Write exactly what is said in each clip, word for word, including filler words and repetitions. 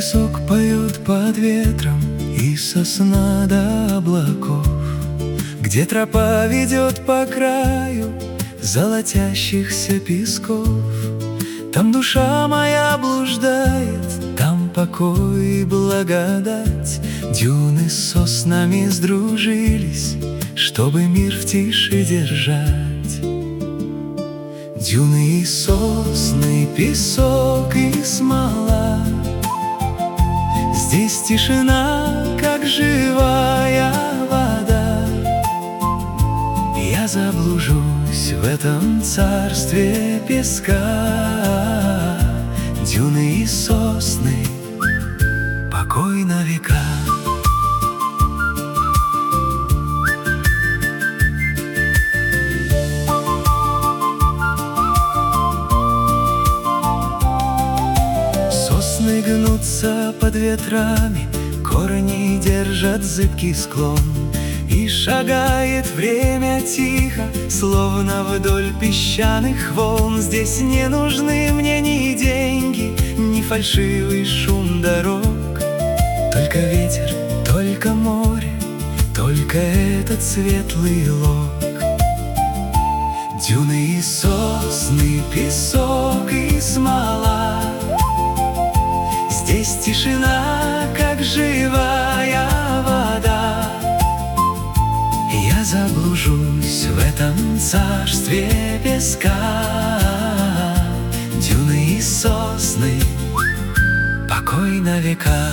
песок поет под ветром, и сосна до облаков, где тропа ведет по краю золотящихся песков. Там душа моя блуждает, там покой и благодать. Дюны с соснами сдружились, чтобы мир в тиши держать. Дюны и сосны, песок и смола, здесь тишина, как живая вода. Я заблужусь в этом царстве песка. Дюны и сосны, покой на века. Сосны гнутся под ветрами, корни держат зыбкий склон, и шагает время тихо, словно вдоль песчаных волн. Здесь не нужны мне ни деньги, ни фальшивый шум дорог. Только ветер, только море, только этот светлый лог. Дюны и сосны, песок и смола, здесь тишина, как живая вода. Я заблужусь в этом царстве песка. Дюны и сосны, покой на века.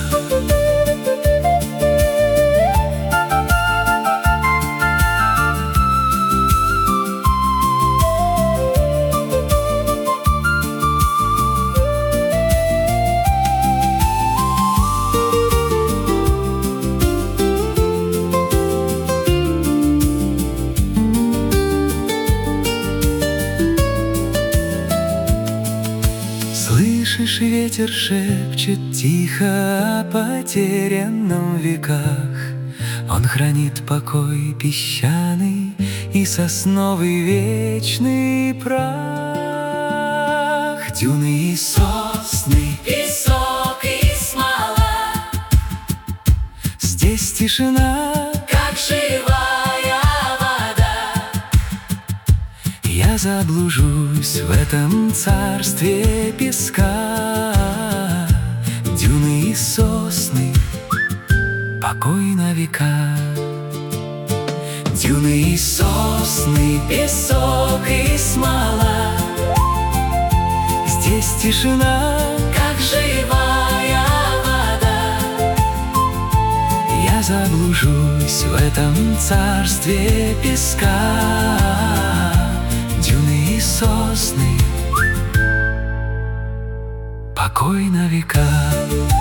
Слышишь, ветер шепчет тихо о потерянном веках. Он хранит покой песчаный и сосновый вечный прах. Дюны и сосны, песок и смола, здесь тишина, как живая вода. Я заблужусь в этом царстве песка. Дюны и сосны, покой на века. Дюны и сосны, песок и смола, здесь тишина, как живая вода. Я заблужусь в этом царстве песка. Дюны и сосны, покой на века.